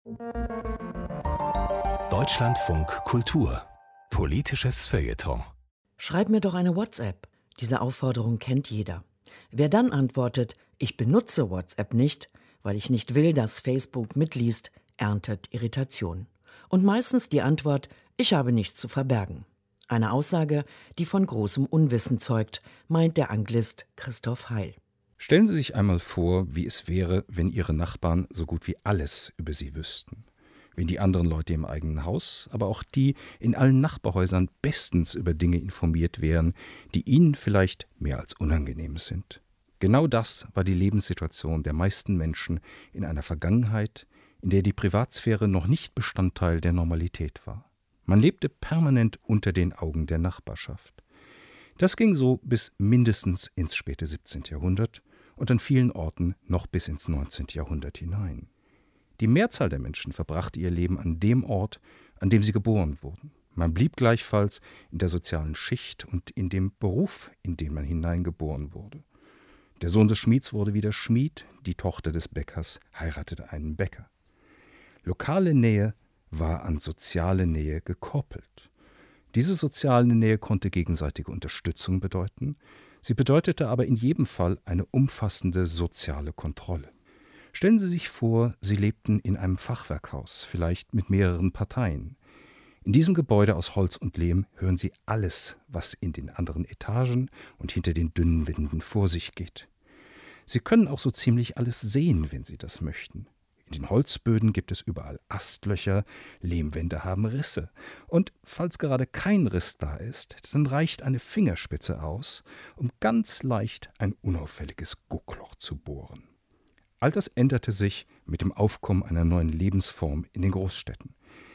Deutschlandfunk Kultur. Politisches Feuilleton. Schreib mir doch eine WhatsApp. Diese Aufforderung kennt jeder. Wer dann antwortet, ich benutze WhatsApp nicht, weil ich nicht will, dass Facebook mitliest, erntet Irritation. Und meistens die Antwort, ich habe nichts zu verbergen. Eine Aussage, die von großem Unwissen zeugt, meint der Anglist Christoph Heil. Stellen Sie sich einmal vor, wie es wäre, wenn Ihre Nachbarn so gut wie alles über Sie wüssten. Wenn die anderen Leute im eigenen Haus, aber auch die in allen Nachbarhäusern bestens über Dinge informiert wären, die Ihnen vielleicht mehr als unangenehm sind. Genau das war die Lebenssituation der meisten Menschen in einer Vergangenheit, in der die Privatsphäre noch nicht Bestandteil der Normalität war. Man lebte permanent unter den Augen der Nachbarschaft. Das ging so bis mindestens ins späte 17. Jahrhundert und an vielen Orten noch bis ins 19. Jahrhundert hinein. Die Mehrzahl der Menschen verbrachte ihr Leben an dem Ort, an dem sie geboren wurden. Man blieb gleichfalls in der sozialen Schicht und in dem Beruf, in den man hineingeboren wurde. Der Sohn des Schmieds wurde wieder Schmied, die Tochter des Bäckers heiratete einen Bäcker. Lokale Nähe war an soziale Nähe gekoppelt. Diese soziale Nähe konnte gegenseitige Unterstützung bedeuten, sie bedeutete aber in jedem Fall eine umfassende soziale Kontrolle. Stellen Sie sich vor, Sie lebten in einem Fachwerkhaus, vielleicht mit mehreren Parteien. In diesem Gebäude aus Holz und Lehm hören Sie alles, was in den anderen Etagen und hinter den dünnen Wänden vor sich geht. Sie können auch so ziemlich alles sehen, wenn Sie das möchten. In den Holzböden gibt es überall Astlöcher, Lehmwände haben Risse. Und falls gerade kein Riss da ist, dann reicht eine Fingerspitze aus, um ganz leicht ein unauffälliges Guckloch zu bohren. All das änderte sich mit dem Aufkommen einer neuen Lebensform in den Großstädten.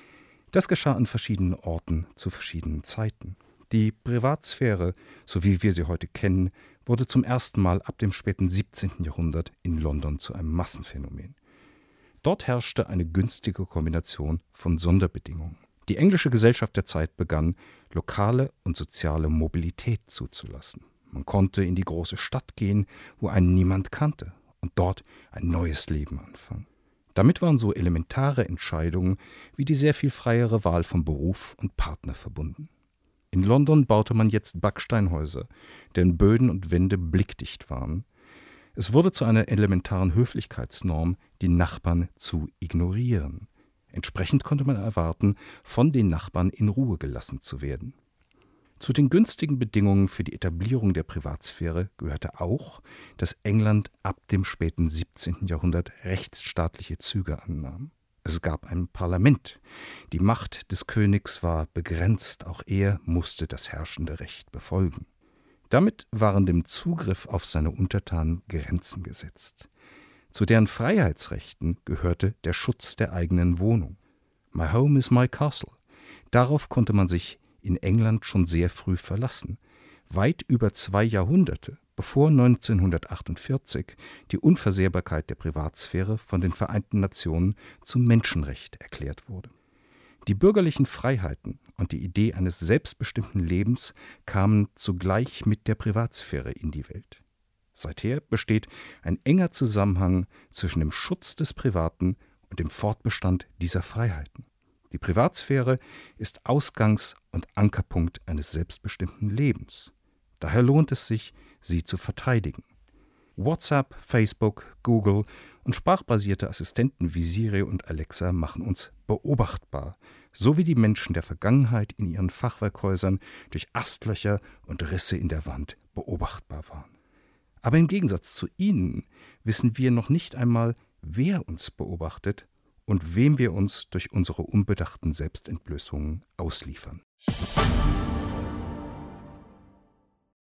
Das geschah an verschiedenen Orten zu verschiedenen Zeiten. Die Privatsphäre, so wie wir sie heute kennen, wurde zum ersten Mal ab dem späten 17. Jahrhundert in London zu einem Massenphänomen. Dort herrschte eine günstige Kombination von Sonderbedingungen. Die englische Gesellschaft der Zeit begann, lokale und soziale Mobilität zuzulassen. Man konnte in die große Stadt gehen, wo einen niemand kannte, und dort ein neues Leben anfangen. Damit waren so elementare Entscheidungen wie die sehr viel freiere Wahl von Beruf und Partner verbunden. In London baute man jetzt Backsteinhäuser, deren Böden und Wände blickdicht waren. Es wurde zu einer elementaren Höflichkeitsnorm, die Nachbarn zu ignorieren. Entsprechend konnte man erwarten, von den Nachbarn in Ruhe gelassen zu werden. Zu den günstigen Bedingungen für die Etablierung der Privatsphäre gehörte auch, dass England ab dem späten 17. Jahrhundert rechtsstaatliche Züge annahm. Es gab ein Parlament. Die Macht des Königs war begrenzt, auch er musste das herrschende Recht befolgen. Damit waren dem Zugriff auf seine Untertanen Grenzen gesetzt. Zu deren Freiheitsrechten gehörte der Schutz der eigenen Wohnung. My home is my castle. Darauf konnte man sich in England schon sehr früh verlassen. Weit über 2 Jahrhunderte, bevor 1948 die Unversehrbarkeit der Privatsphäre von den Vereinten Nationen zum Menschenrecht erklärt wurde. Die bürgerlichen Freiheiten und die Idee eines selbstbestimmten Lebens kamen zugleich mit der Privatsphäre in die Welt. Seither besteht ein enger Zusammenhang zwischen dem Schutz des Privaten und dem Fortbestand dieser Freiheiten. Die Privatsphäre ist Ausgangs- und Ankerpunkt eines selbstbestimmten Lebens. Daher lohnt es sich, sie zu verteidigen. WhatsApp, Facebook, Google und sprachbasierte Assistenten wie Siri und Alexa machen uns beobachtbar, so wie die Menschen der Vergangenheit in ihren Fachwerkhäusern durch Astlöcher und Risse in der Wand beobachtbar waren. Aber im Gegensatz zu ihnen wissen wir noch nicht einmal, wer uns beobachtet und wem wir uns durch unsere unbedachten Selbstentblößungen ausliefern.